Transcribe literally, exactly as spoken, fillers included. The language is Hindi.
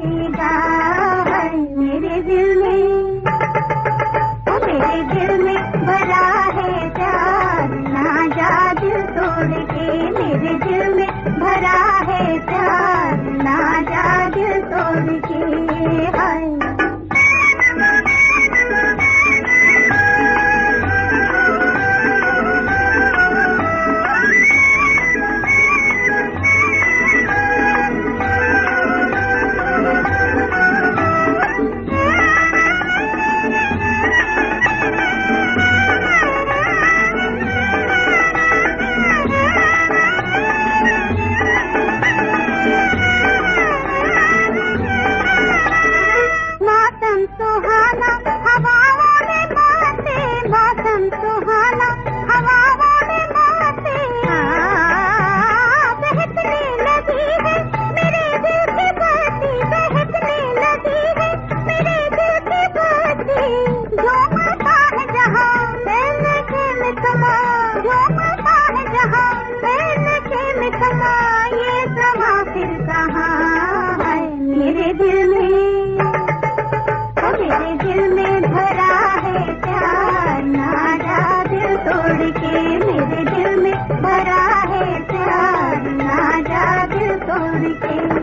बरसेगा है मेरे दिल में, ओ मेरे दिल में भरा है प्यार, ना जा दिल तोड़ के, मेरे दिल में भरा है प्यार, ना जा दिल तोड़ के हाय। मेरे दिल में, ओ मेरे दिल में भरा है प्यार, ना जा दिल तोड़ के, मेरे दिल में भरा है प्यार, ना जा दिल तोड़ के।